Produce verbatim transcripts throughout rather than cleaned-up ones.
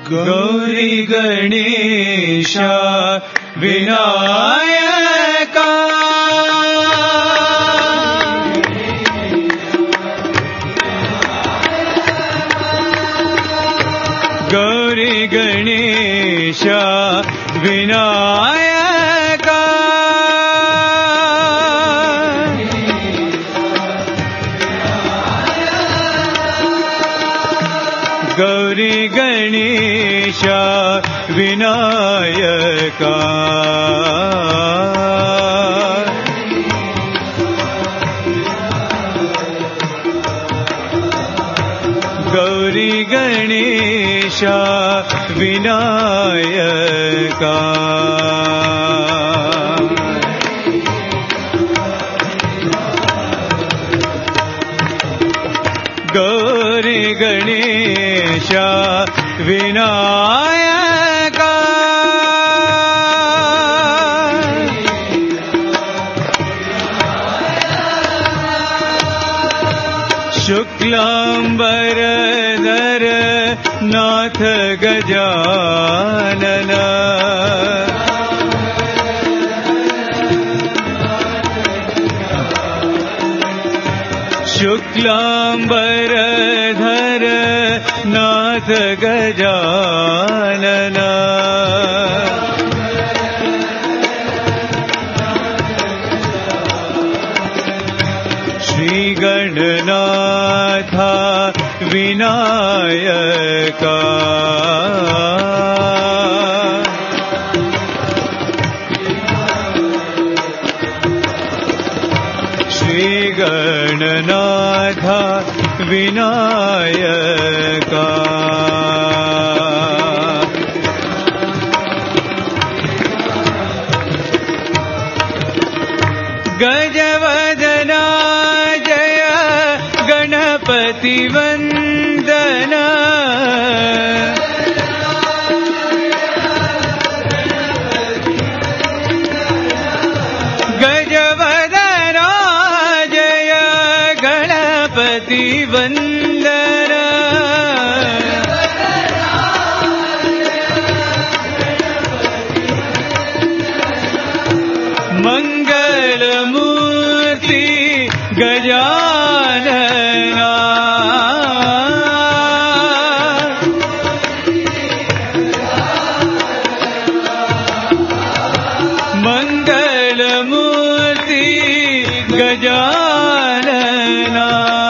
गौरी गणेश विनायका गौरी गणेश विनायका गौरी गणेश विनायका गौरी गणेश विनायका गौरी गणेश विनायका शुक्लांबरधर नाथ गजानन शुक्लांबरधर नाथ गजानन श्री गणनाथ विनायका श्री गणनाथ विनायका गजवदना जय गणपति वंदना गजवदना जय गणपति वंदना मंगल मूर्ति गजानना मंगल मूर्ति गजानना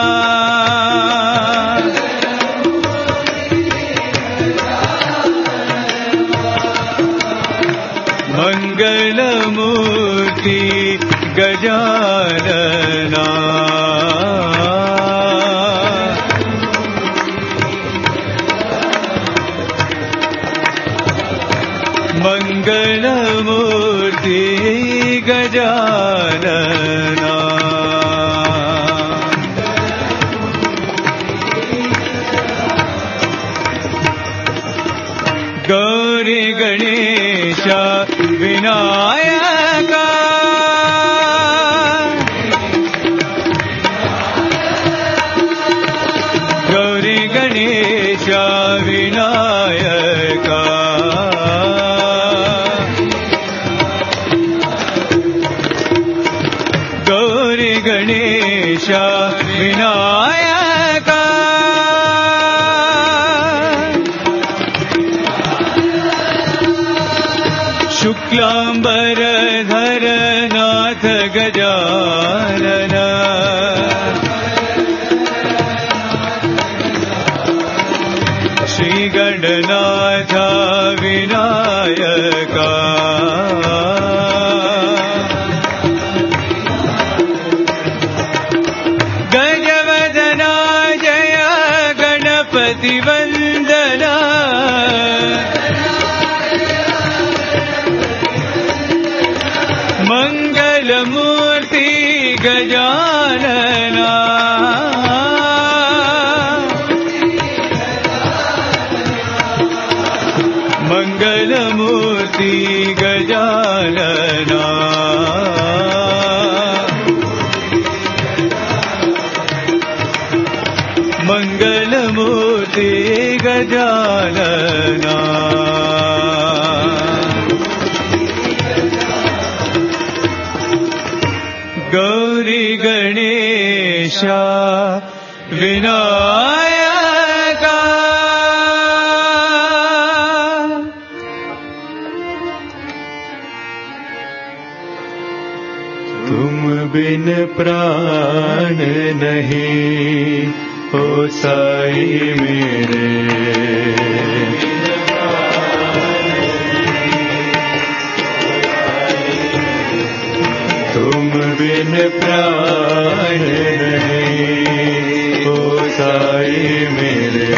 मंगल मूर्ति गजानना मंगल मूर्ति गजानना गौरी गणेश विनायका गौरी गणेश विनायका गौरी गणेश विनायका शुक्लांबरधर नाथ गजानन श्री गणनाथ विनायका गजवदना जय गणपति वंदना मंगल मूर्ति गजानना मंगल मूर्ति गजानना मंगल मूर्ति गजानना गौरी गणेशा विनायका तुम बिन प्राण नहीं हो साई मेरे तुम बिन प्राण नहीं हो साई मेरे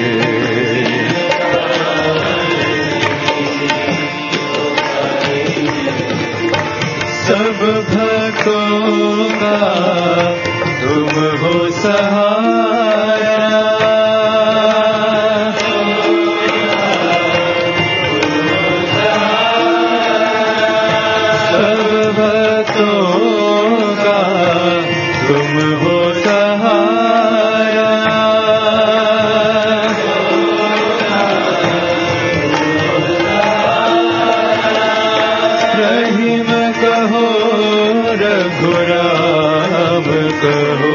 सब भक्तों का तुम हो सहारा सब भक्तों का तुम हो सहारा रहीम कहो रघुराम कहो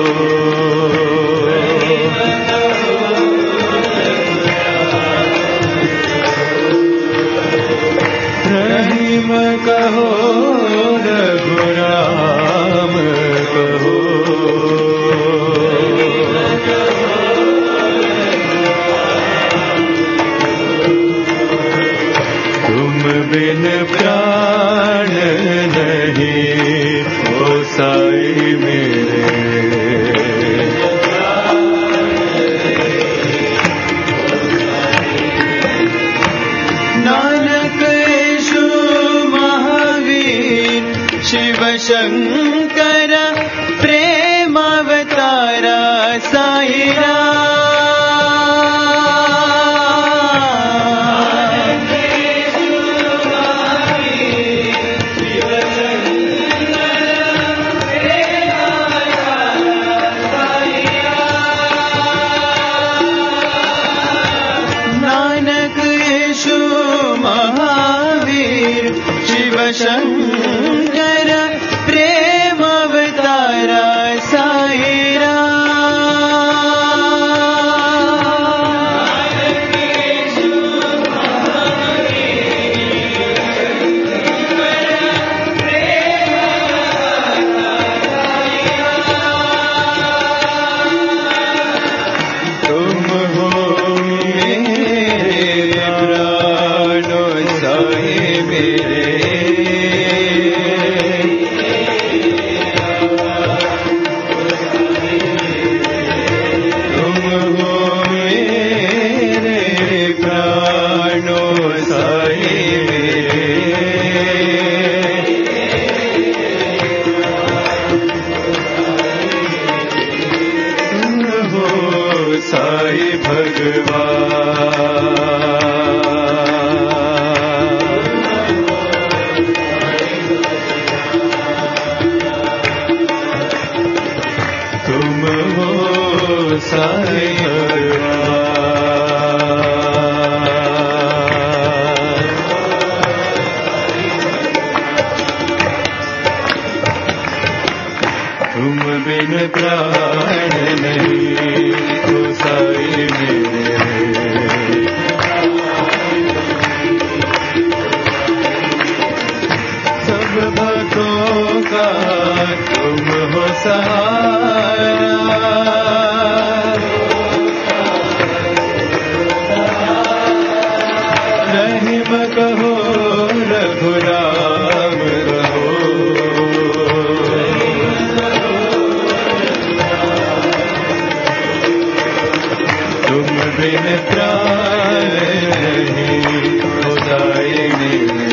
रहीम कहो रघुराम कहो तुम बिन प्राण नहीं हो साई मेरे नानक यीशु महावीर शिव शंकर प्रेम अवतारा साई शंकर प्रेम अवतारा साई तुम हो मेरे प्राणों साई मेरे साई भगवान तुम हो साई भगवान तुम बिन प्राण नहीं हो साई मेरे सब भक्तों का तुम हो सहारा रहीम कहो रघुराम कहो तुम बिन प्राण नहीं हो साई मेरे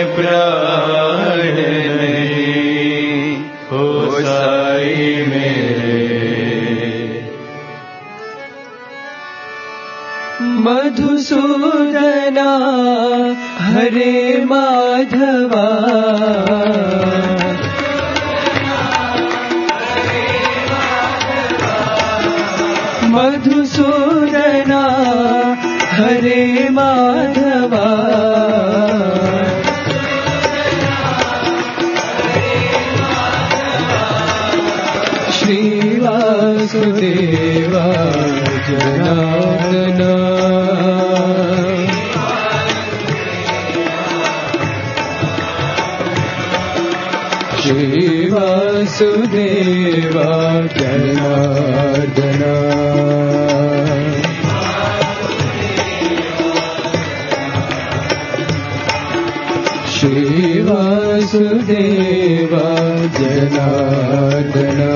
प्राण नहीं हो साई मेरे। मधुसूदना हरे माधवा मधुसूदना हरे माधवा श्रीवासुदेवा जनार्दना श्रीवासुदेवा जनार्दना श्रीवासुदेवा जनार्दना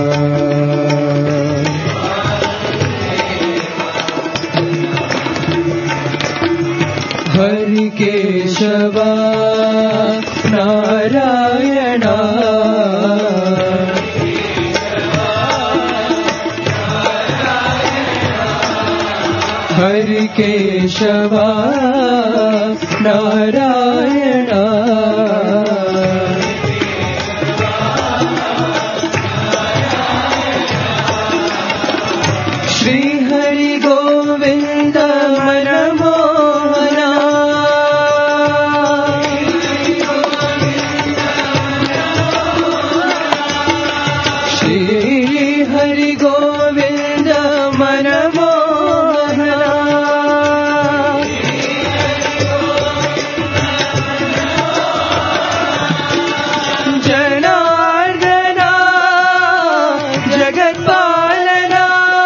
हरि केशवा नारायणा हरि केशवा नारायणा श्री हरि गोविंद मनमोहना श्री हरि गोविंद मनमोहना जनार्दना जगत्पालना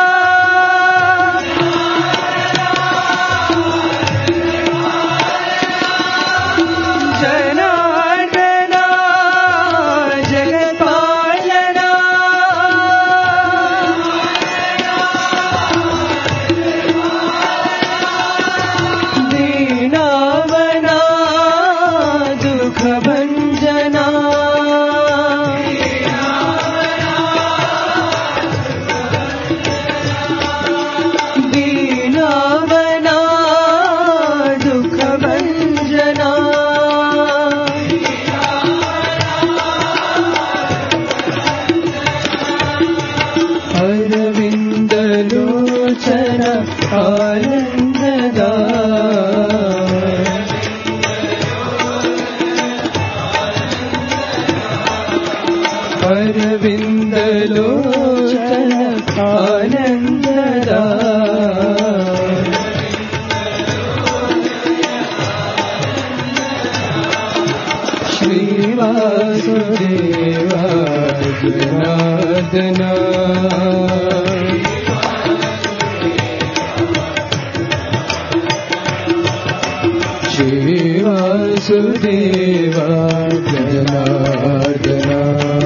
जनार्दना जगत्पालना दीनावना दुःखभञ्जना दीनावना दुःखभञ्जना अरविन्दलोचन आनन्ददा अरविन्दलोचन आनन्ददा श्रीवासुदेवा जनार्दना श्रीवासुदेवा जनार्दना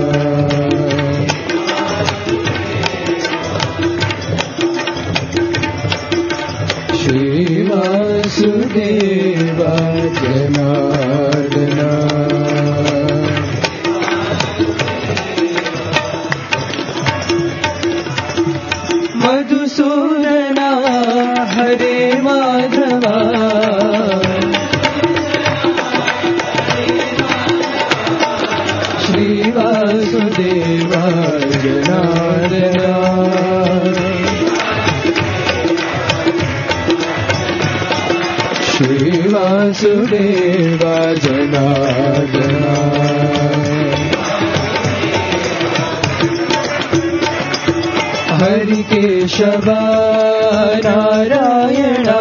श्रीवासुदेवा जनार्दना मधुसूदना हरे माधवा श्रीवासुदेवा जनार्दना श्रीवासुदेवा जनार्दना हरि केशवा नारायणा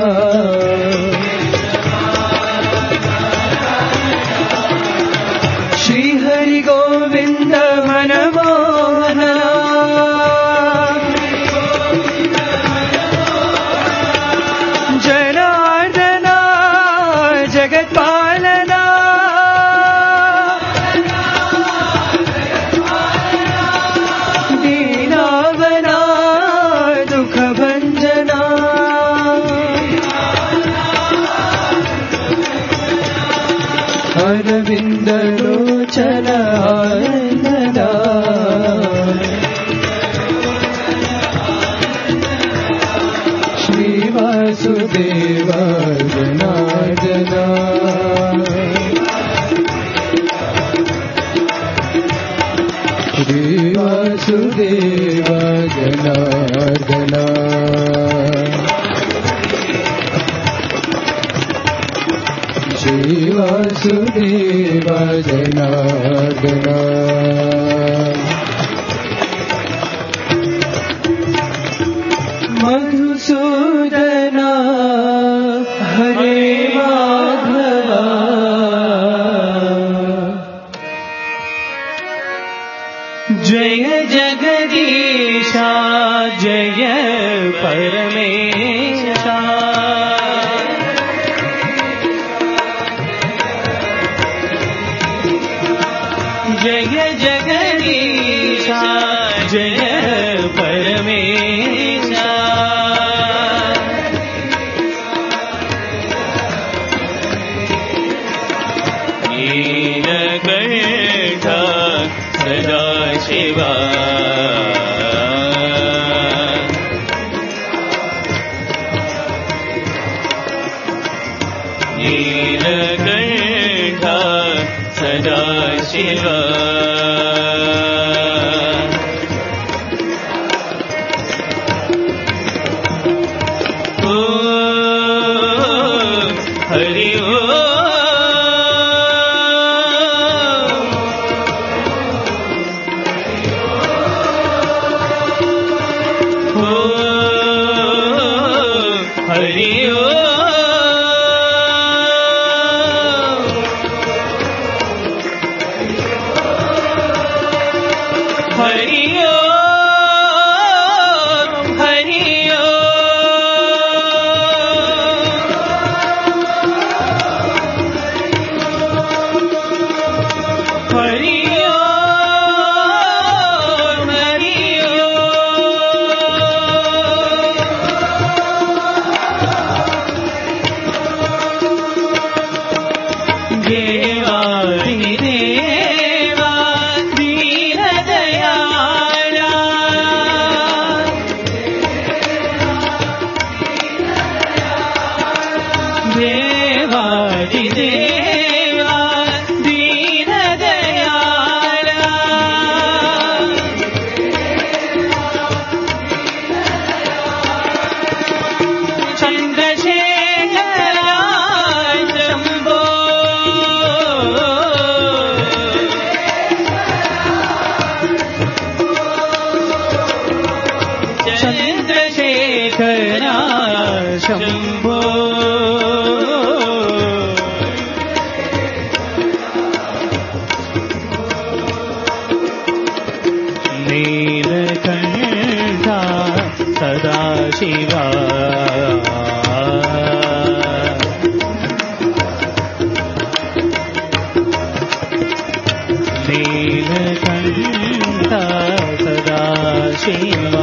श्री हरि गोविंद मनमोहना जनार्दना जगत्पालना दीनावना दुःखभञ्जना అరవిందలోచన ఆనందదా శ్రీ వాసుదేవ జనార్దన శ్రీ వాసుదేవ జనార్దన శ్రీ వాసుదేవ జనార్దన మధుసూదన హరే మాధవ జయ జగదీశ జయ పరమేశ జయ జగదీశ జయ పరమేశ నీలకంఠ సదాశివ నీలకంఠ సదాశివ ఓ హరి ఓ హరి ఓ హరి ఓ హరి ఓ హరి ఓ హరి ఓ దేవాది దేవా దీనదయాళ దేవాది దేవా దీనదయాళ చంద్రశేఖర శంభో చంద్రశేఖర శంభో నీలకంఠ సదాశివ నీలకంఠ సదాశివ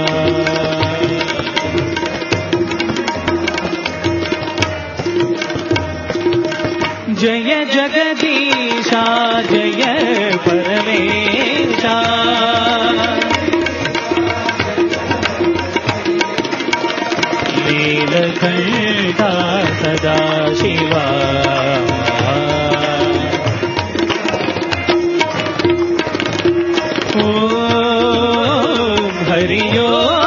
జయ జగదీశ జయ పరమేశ నీలకంఠ సదాశివ ఓం హరి ఓం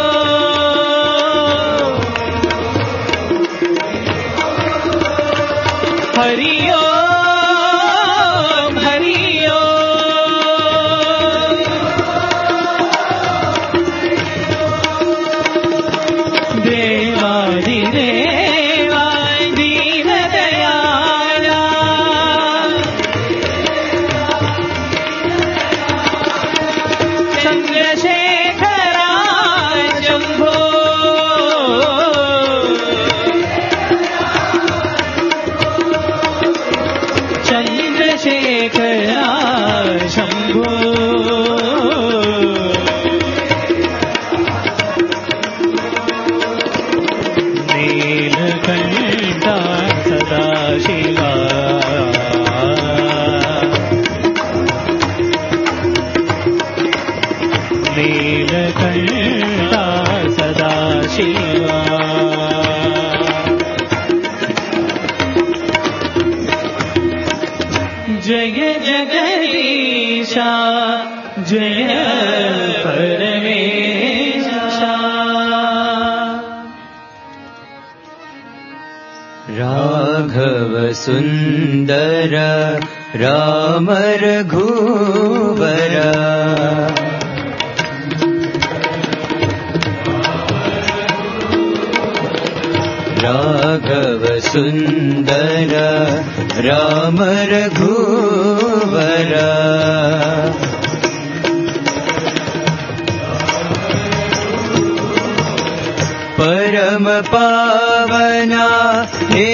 హరి ఓం హరి ఓం దేవాది దేవా దీనదయాళ చంద్రశేఖర శంభో చంద్రశేఖర శంభో నీలకంఠ సదాశివ जय जगदीशा जय परमेशा। राघव सुंदर राम रघुवर राघव सुंदर राम रघुवर परम पावना हे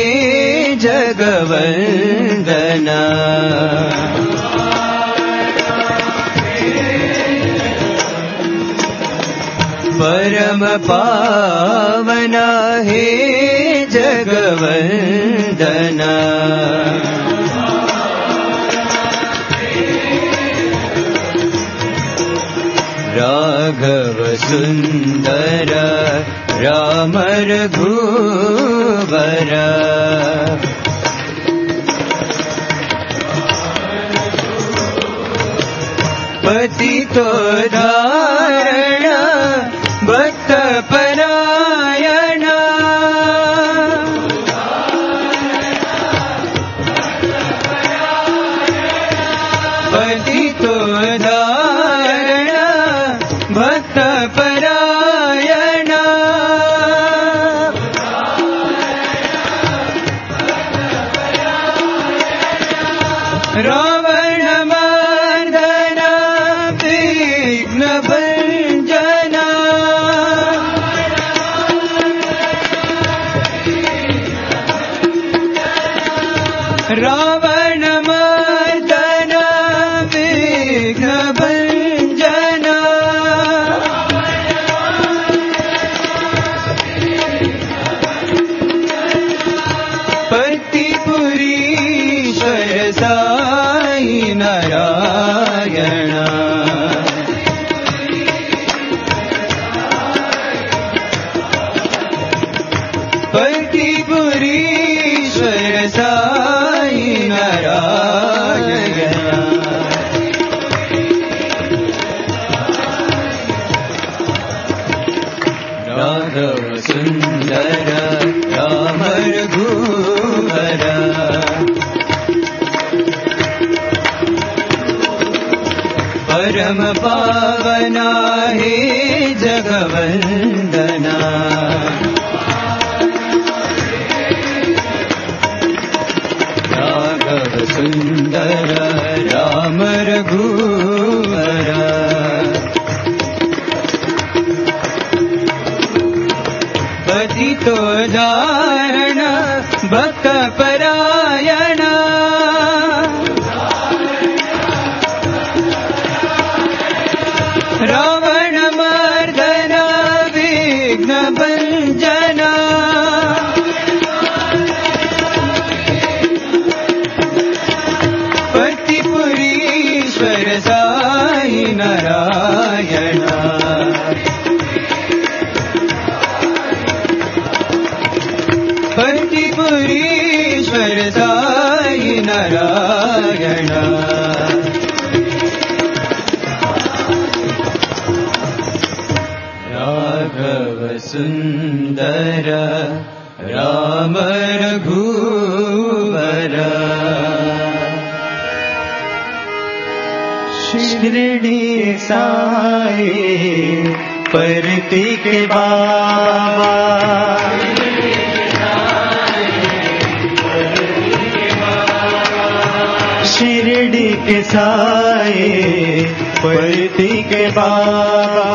जगवंदना परम पावना हे जगवंदना राघव सुंदर राम रघुवर पतितो धारण भक्त परायण पतितो धारण भक्त परायण रावण मर्दन विघ्न भंजन रावण मर्दन विघ्न भंजन पतिपुरीश्वर साई नारायण पतिपुरीश्वर साई नारायण राघव सुंदर राम रघुवर परम पावना हे जगवंदना राघव सुंदर राम रघुवर पतितो धारण भक्त परायण रावण मर्दन विघ्न भंजन पतिपुरीश्वर साई नारायण पतिपुरीश्वर साई नारायण राघव सुंदर राम रघुवर शिरडी साई परती के बाबा शिरडी के साई परती के बाबा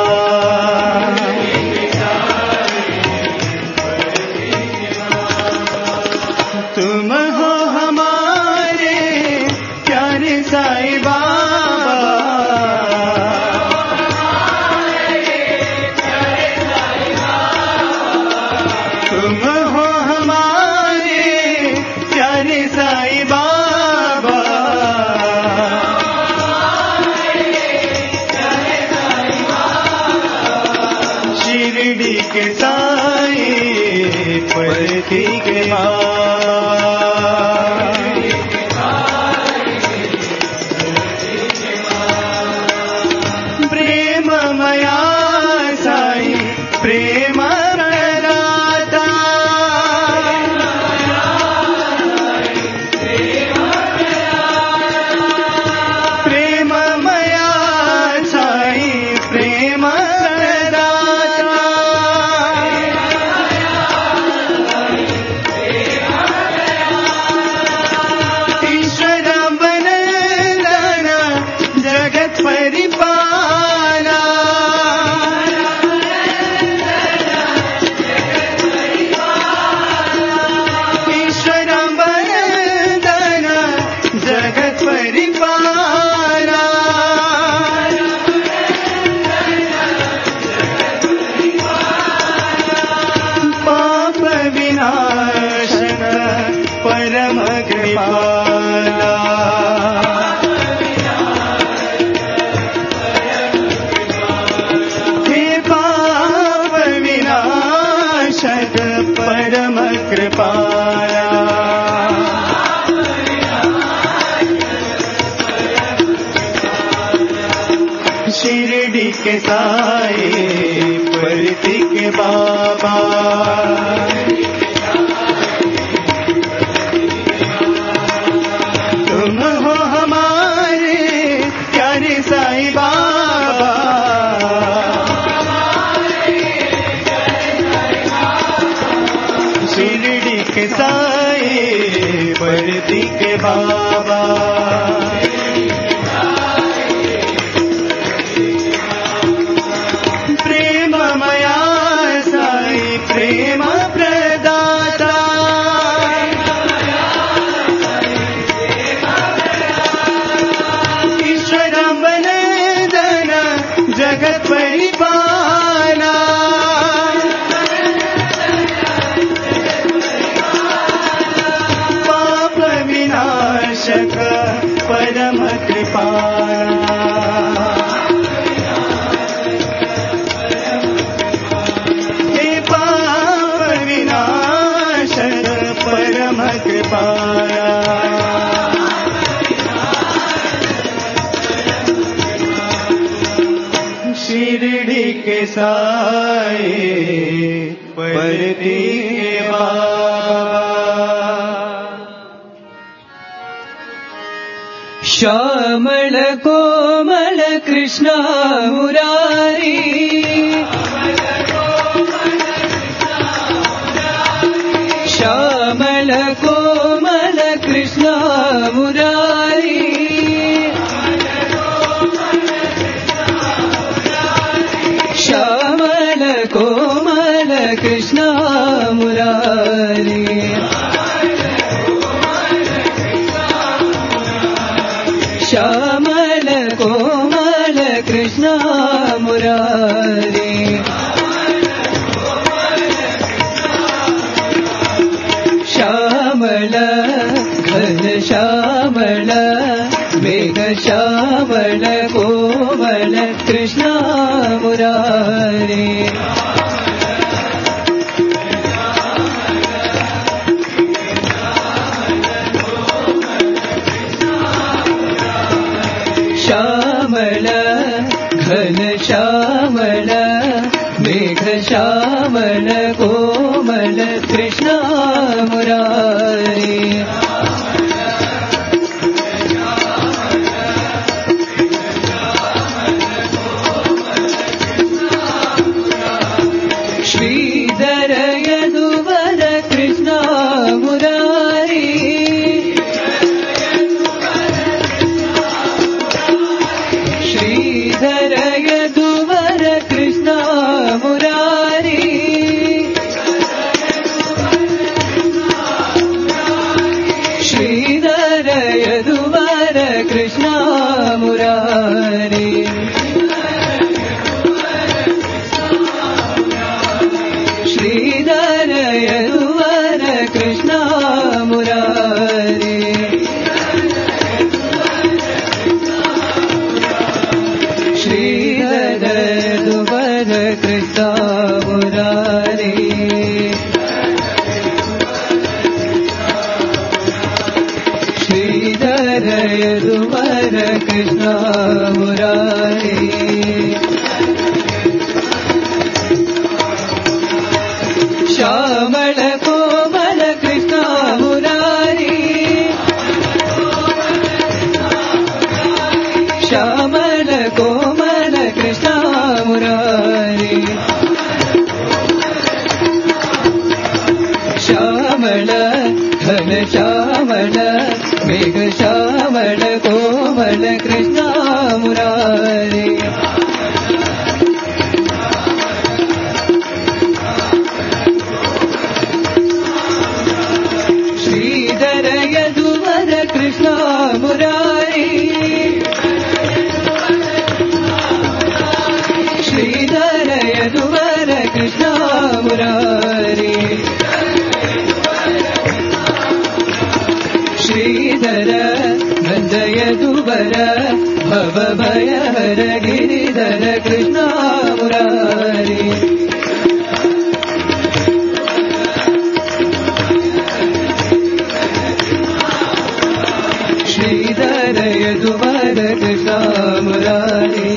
तुम हो हमारे प्यारे साईं बाबा तुम हो हमारे प्यारे साईं बाबा कृपाला हे पाप विनाशक परम कृपाला शिरडी के साए परती के बाबा तुम हो हमारे प्यारे साईं बाबा शिरडी के साए परती के बाबा प्रेम प्रदाता ईश्वर वंदन जगत परिपाला पाप विनाशक परम कृपाला परम कृपाला शिरडी के साए परती के बाबा श्यामल कोमल कृष्ण मुरारी श्यामल कोमल कृष्ण मुरारी श्यामल कोमल कृष्ण मुरारी श्यामल कोमल कृष्ण मुरारी श्यामल घन श्यामल मेघ श्यामल कोमल कृष्ण मुरारी श्यामल घन श्यामल मेघ श्यामल कोमल कृष्ण मुरारी श्रीधर यदुवर कृष्ण मुरारी श्रीधर यदुवर कृष्ण मुरारी श्रीधर यदुवर कृष्ण मुरारी श्रीधर यदुवर कृष्ण मुरारी श्रीधर यदुवर कृष्ण मुरारी श्रीधर यदुवर कृष्ण मुरारी श्यामल कोमल कृष्ण मुरारी श्यामल कोमल कृष्ण मुरारी श्यामल घन श्यामल मेघ श्यामल कोमल कृष्ण मुरारी श्रीधर यदुवर कृष्ण मुरारी श्रीधर यदुवर कृष्ण मुरारी श्री गिरिधर नंद यदुवर भव भयहर गिरिधर कृष्ण मुरारी श्रीधर यदुवर कृष्ण मुरारी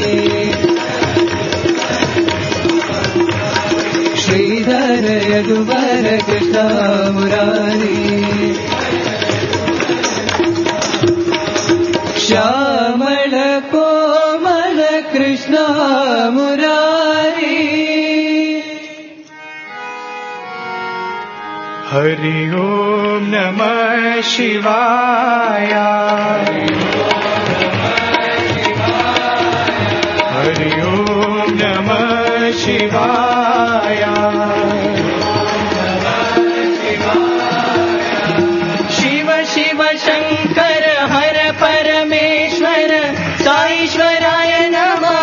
श्रीधर यदुवर कृष्ण मुरारी श्यामल कोमल कृष्ण मुरारी हरि ओम नमः शिवाय हरि ओम नमः शिवाय शिव शिव शंकर हर परमेश्वर साईश्वराय नमः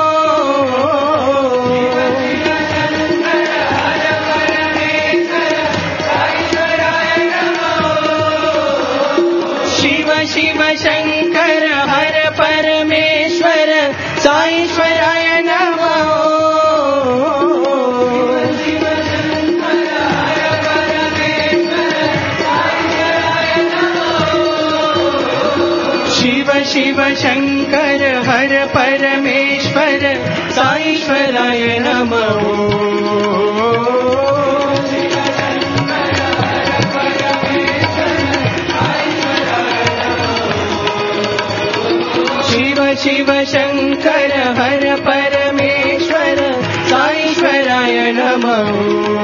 शिव शिव शंकर हर परमेश्वर साईश्वराय नमः शिव शिव शंकर हर परमेश्वर साईश्वराय नमः शिव शिव शंकर हर परमेश्वर साईश्वराय नमः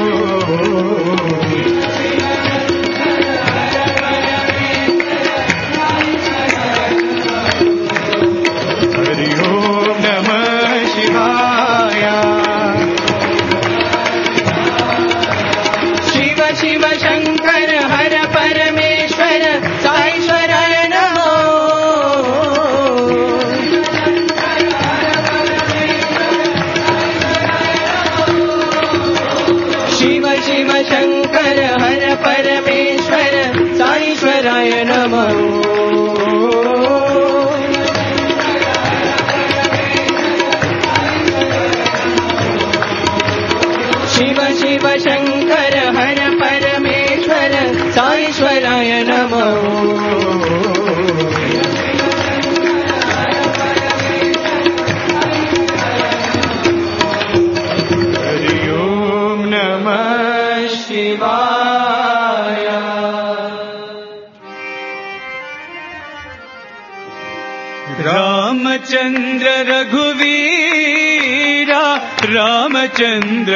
हरि ओम नमः शिवाय शिव शिव शंकर हर परमेश्वर साईश्वराय नमः शिव शिव शंकर हर परमेश्वर साईश्वराय नमः शिव शिव शंकर हर परमेश्वर साईश्वराय नमः हरि ओम नमः शिवाय रामचंद्र रघुवीरा रामचंद्र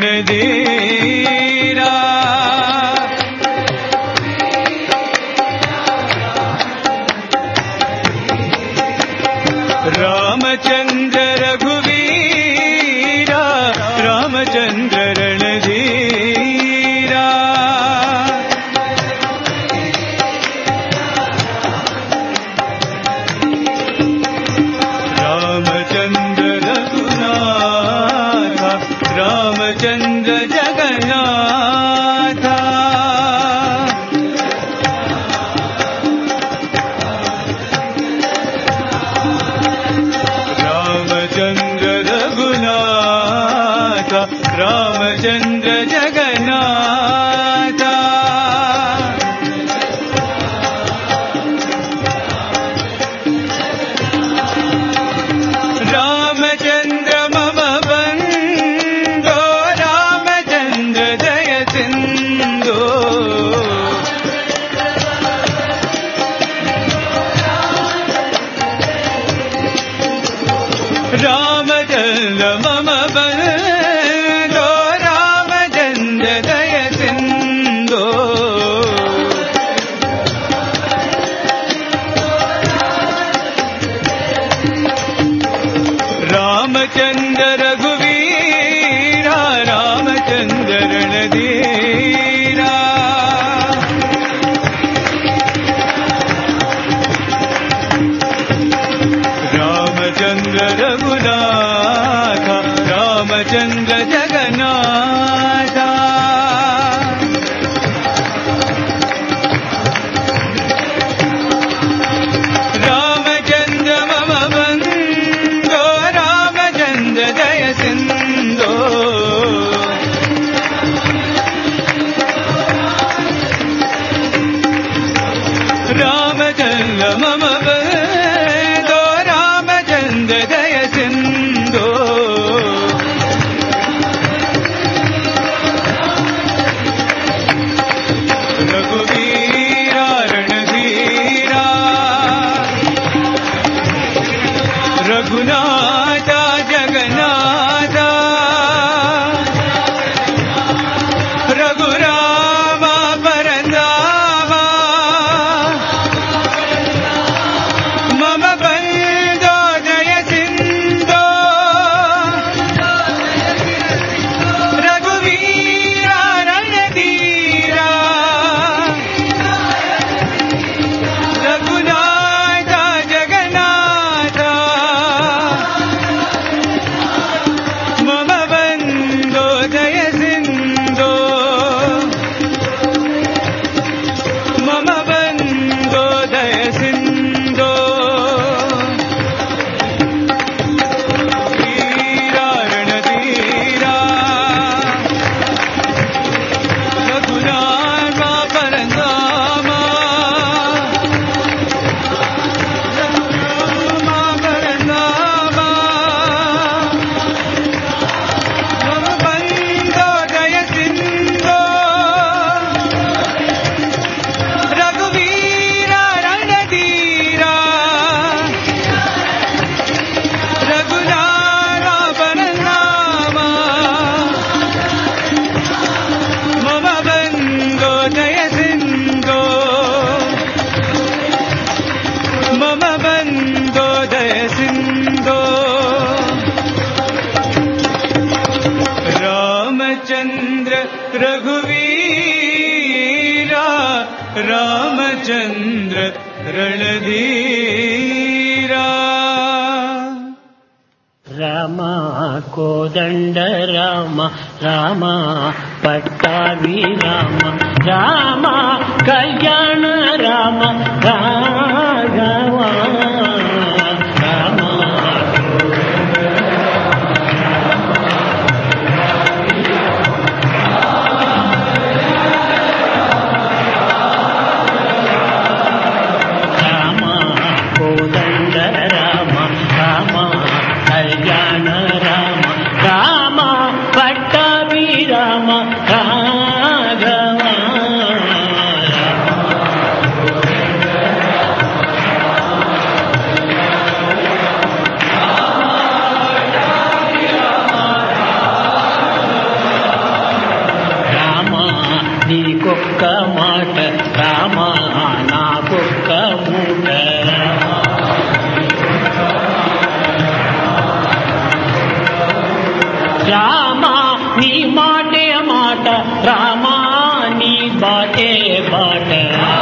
रणधीरा रामचंद्र रघुवीरा रामचंद्र रणधीरा रामचंद्र रघुनाथ रामचंद्र जगन्नाथ रामचंद्र रघुनाथ रामचंद्र जगन्नाथ रामचंद्र मम बंधो रामचंद्र दय सिंधो रामचंद्र मम बंधो रामचंद्र दय सिंधो रामचंद्र रघुवीरा रामचंद्र रणधीरा रामचंद्र रघुनाथ रामचंद्र जगन्नाथ चंद्र मम बंधो रामचंद्र दय सिंधो रघुवीरा रणधीरा रघुनाथा जगन्नाथा रघुरामा परंदामा मम बंधो जय सिंधो रघुवीरा रणधीरा रघुनाथा जगन्नाथा मम बंधो जय सिंधो मम बंधो जय सिंधो वीरा रणधीरा रघुनाथा परंदामा रघुरामा परंदामा मम बंधो जय सिंधो रघुवीरा रणधीरा रघुनाथा परंदामा मम बंधो जय सिंधो मम बंधो जय सिंधो रामचंद्र रघुवीरा रामचंद्र रणधीरा राम कोदंड राम राम पट्टाभि राम राम कल्याण राम राघव राम राम कोदंड राम राम कल्याण राम राम पट्टाभि राम राघव రామ నీకొక్క మాట రామ నాకొక్క మూట రామ నీ మాటే మాట రామ నీ బాటే బాట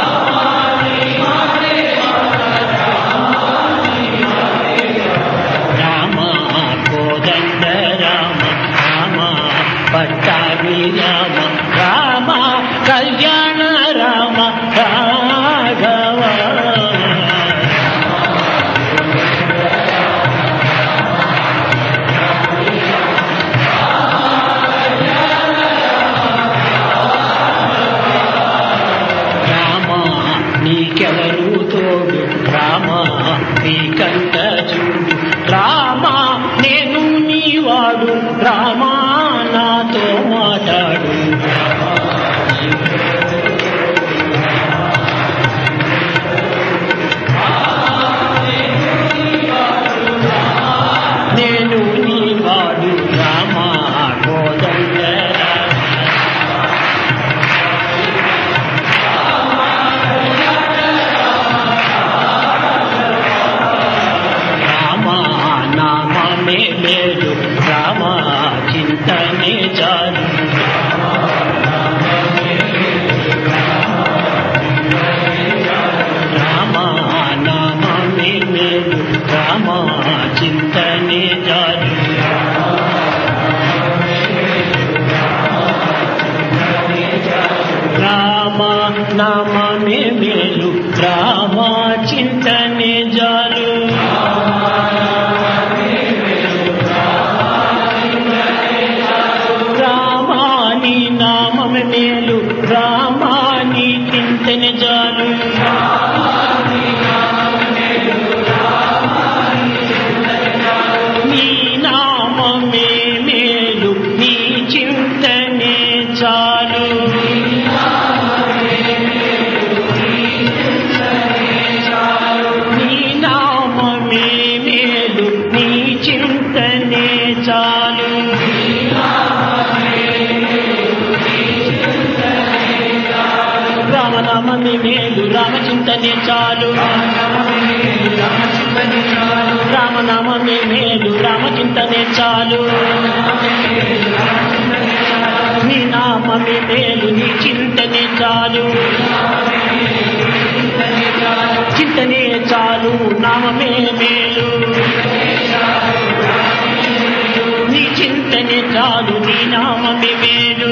రామ కోదండ రామ రామ పట్టాభి రామ రామ కళ్యాణ రామ రాఘవ రామ నీకెవరు తోడు రామ నీకంట చూడు రామ నేను నీవాడు రామ నాతో మాట్లాడు నేను నీవాడు రామ కోదండ రామ నామమే లేదు రామ చింతనే చాలు రామ నామమే లేదు రామ చింతనే చాలు రామ నామమే మేలు రామ చింతనే చాలు రామాని నామమే మేలు రామాని చింతనే చాలు చాలు రామనామమే మేలు రామచింతనే చాలు నీ నామమే మేలు నీ చింతనే చాలు చింతనే చాలు నామమే మేలు నీ చింతనే చాలు నీ నామమే మేలు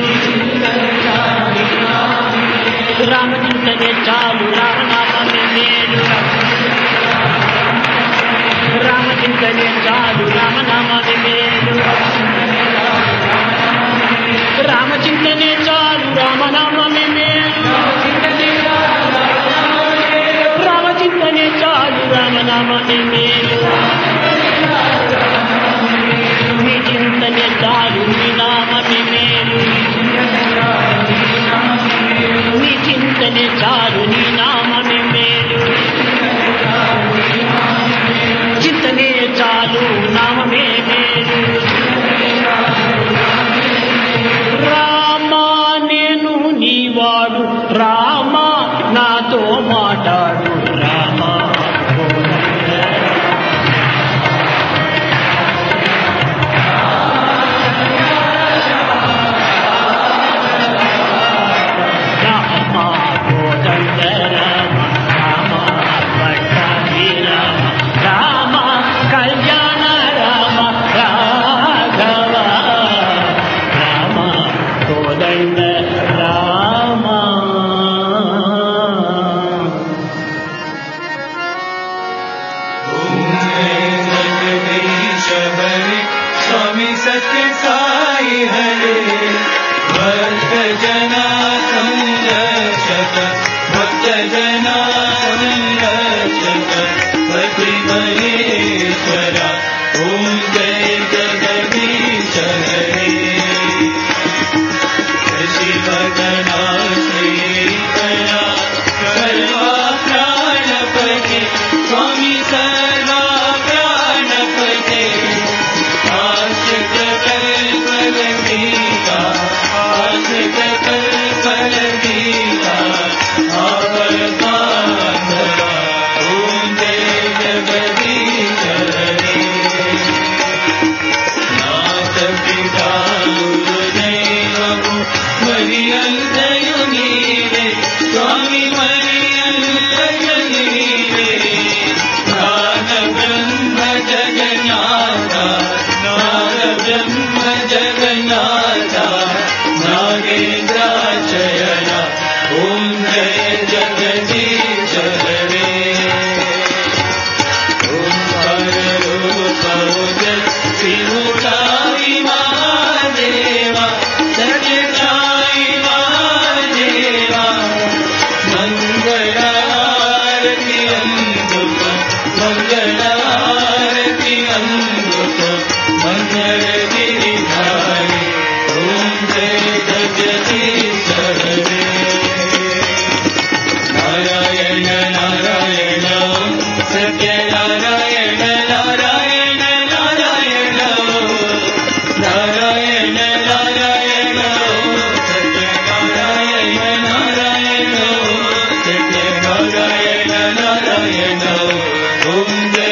రామచింతనే చాలు రామనామమే మేలు రామచింతనే చాలు రామనామమే మేలు రామచింతనే చాలు రామనామమే మేలు రామచింతనే చాలు రామనామమే మేలు నీ చింతనే చాలు నీ నామమే మేలు నీ చింతనే చాలు నీ నామమే మేలు చింతనే చాలు నామమే మేలు రామా నేను నీవాడు రామా నాతో మాట్లాడు రామా Om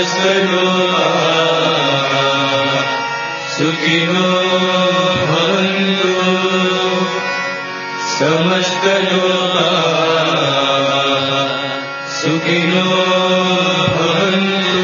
सुखिनो भवन्तु समस्तलोकाः सुखिनो भवन्तु